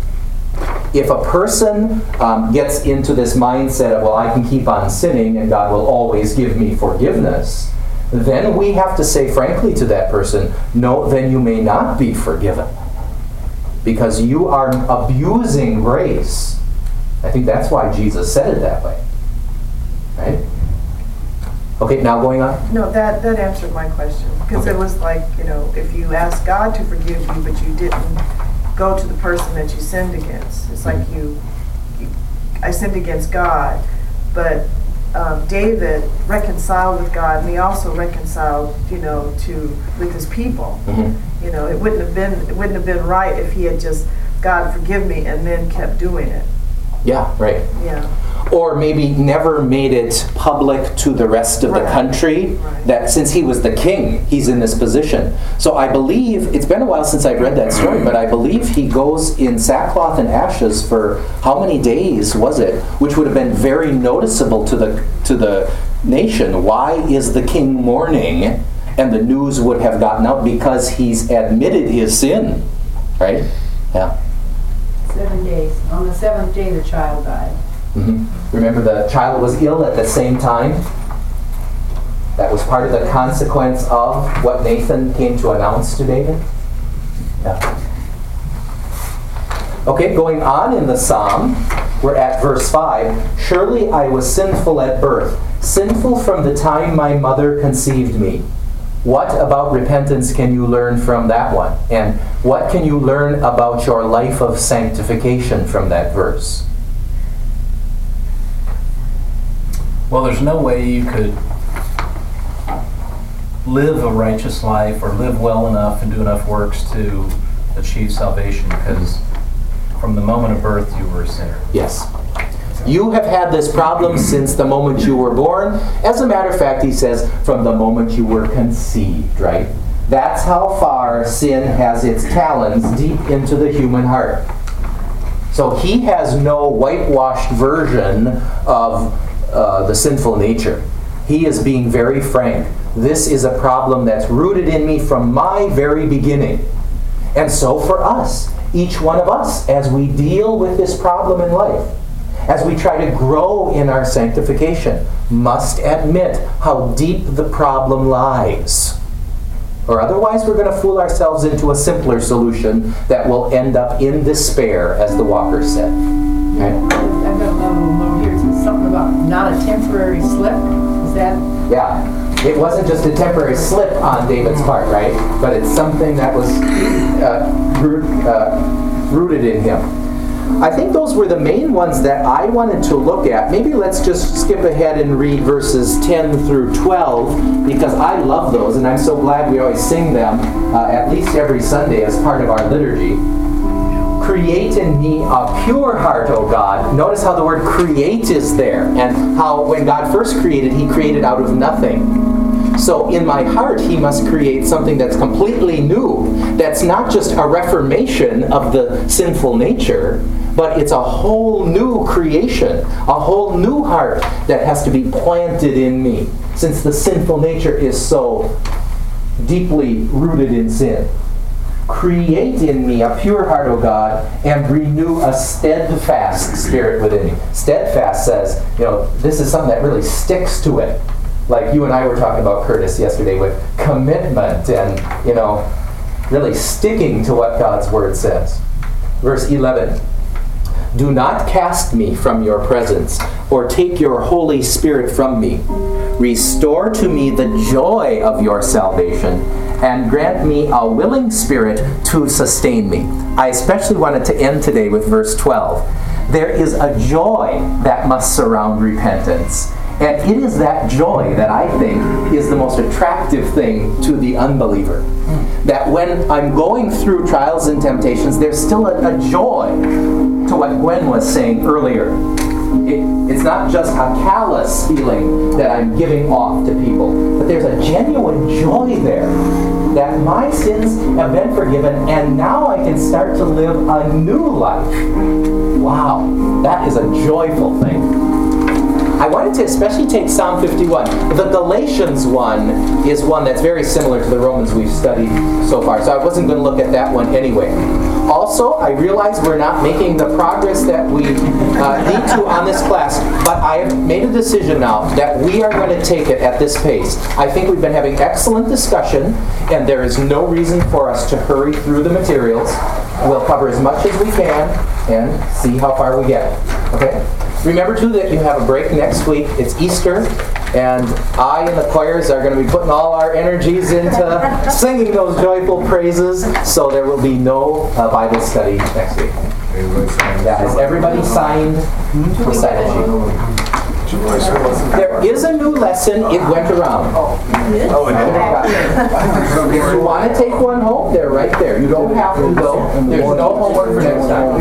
If a person um, gets into this mindset of, well, I can keep on sinning and God will always give me forgiveness, then we have to say frankly to that person, no, then you may not be forgiven. Because you are abusing grace. I think that's why Jesus said it that way. Right? Okay, now going on? No, that, that answered my question. Because Okay. it was like, you know, if you ask God to forgive you, but you didn't go to the person that you sinned against. It's like you, you I sinned against God, but um, David reconciled with God, and he also reconciled, you know, to with his people. Mm-hmm. You know, it wouldn't have been it wouldn't have been right if he had just, God forgive me, and then kept doing it. Yeah, right. Yeah. Or maybe never made it public to the rest of the Right. country, Right. that since he was the king, he's in this position. So I believe, it's been a while since I've read that story, but I believe he goes in sackcloth and ashes for how many days was it? Which would have been very noticeable to the to the nation. Why is the king mourning? And the news would have gotten out because he's admitted his sin. Right? Yeah. Seven days. On the seventh day, the child died. Mm-hmm. Remember, the child was ill at the same time. That was part of the consequence of what Nathan came to announce to David. Yeah. Okay, going on in the psalm, we're at verse five. Surely I was sinful at birth, sinful from the time my mother conceived me. What about repentance can you learn from that one? And what can you learn about your life of sanctification from that verse? Well, there's no way you could live a righteous life or live well enough and do enough works to achieve salvation, because from the moment of birth you were a sinner. Yes. You have had this problem since the moment you were born. As a matter of fact, he says, from the moment you were conceived, right? That's how far sin has its talons deep into the human heart. So he has no whitewashed version of uh, the sinful nature. He is being very frank. This is a problem that's rooted in me from my very beginning. And so for us, each one of us, as we deal with this problem in life, as we try to grow in our sanctification, must admit how deep the problem lies. Or otherwise we're going to fool ourselves into a simpler solution that will end up in despair, as the Walker said. Okay? I've got a little note here. It's something about not a temporary slip. Is that? Yeah. It wasn't just a temporary slip on David's part, right? But it's something that was uh, root, uh, rooted in him. I think those were the main ones that I wanted to look at. Maybe let's just skip ahead and read verses ten through twelve, because I love those, and I'm so glad we always sing them uh, at least every Sunday as part of our liturgy. create in me a pure heart, O God. Notice how the word create is there, and how when God first created, he created out of nothing. So in my heart, he must create something that's completely new, that's not just a reformation of the sinful nature, but it's a whole new creation, a whole new heart that has to be planted in me, since the sinful nature is so deeply rooted in sin. Create in me a pure heart, O God, and renew a steadfast spirit within me. Steadfast says, you know, this is something that really sticks to it. Like you and I were talking about, Curtis, yesterday with commitment and, you know, really sticking to what God's Word says. Verse eleven. Do not cast me from your presence, or take your Holy Spirit from me. Restore to me the joy of your salvation, and grant me a willing spirit to sustain me. I especially wanted to end today with verse twelve. There is a joy that must surround repentance. And it is that joy that I think is the most attractive thing to the unbeliever. That when I'm going through trials and temptations, there's still a, a joy to what Gwen was saying earlier. It, it's not just a callous feeling that I'm giving off to people, but there's a genuine joy there that my sins have been forgiven and now I can start to live a new life. Wow, that is a joyful thing. I wanted to especially take Psalm fifty-one. The Galatians one is one that's very similar to the Romans we've studied so far, so I wasn't going to look at that one anyway. Also, I realize we're not making the progress that we uh, need to on this class, but I have made a decision now that we are going to take it at this pace. I think we've been having excellent discussion, and there is no reason for us to hurry through the materials. We'll cover as much as we can and see how far we get. Okay? Remember, too, that you have a break next week. It's Easter, and I and the choirs are going to be putting all our energies into singing those joyful praises, so there will be no uh, Bible study next week. That is everybody signed for sign sheet. There is a new lesson. It went around. Oh, if you want to take one home, they're right there. You don't have to, though. There's no homework for next time.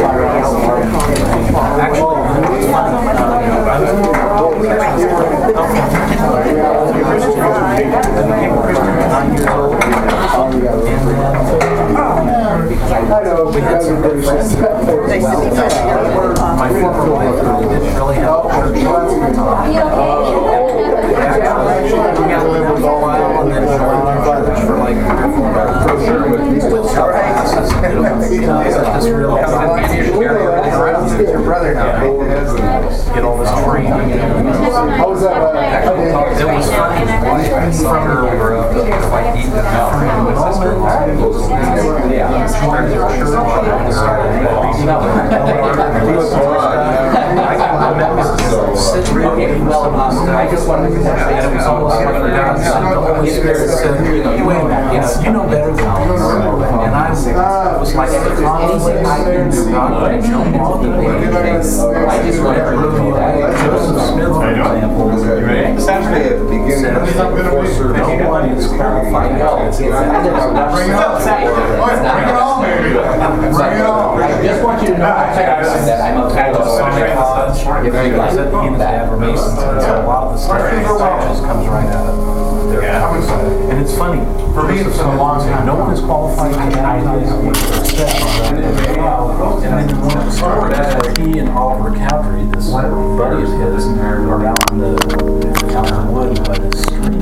Get all this training. How was that? It was funny. From we were up like eating at I just wanted to say it was almost like the Holy Spirit said, you know, you know better than I was. And I was like, if there's anything I can do, God, I jump off the things. I just want to review that. Joseph Smith, for example, Saturday at the beginning of the fourth service. no one is qualified. No, it's not. Bring it on, bring it on, baby. Bring it on. I just want you to know that I'm a fan of Sonic Lodge. If you like that, a lot of the stuff just comes right out of their yeah. And it's funny, for me it's been a long time, no one is qualified to guide us. And then when it started, he and Oliver Cowdery, this buddy of his, are out in the out in the wood by the stream.